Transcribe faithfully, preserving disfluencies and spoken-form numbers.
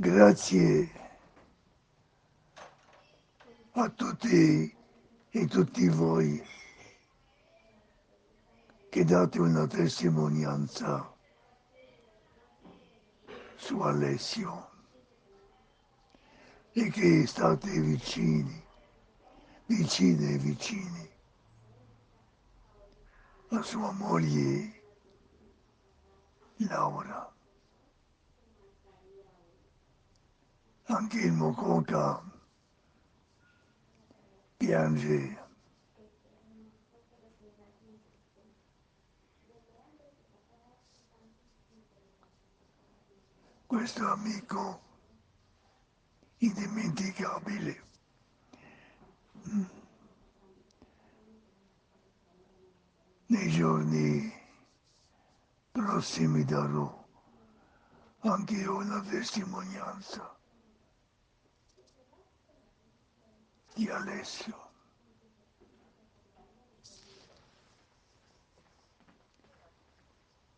Grazie a tutti e tutti voi che date una testimonianza su Alessio e che state vicini, vicine e vicini a sua moglie Laura. Anche il Mococa piange. Questo amico indimenticabile. Nei giorni prossimi darò anche io una testimonianza di Alessio.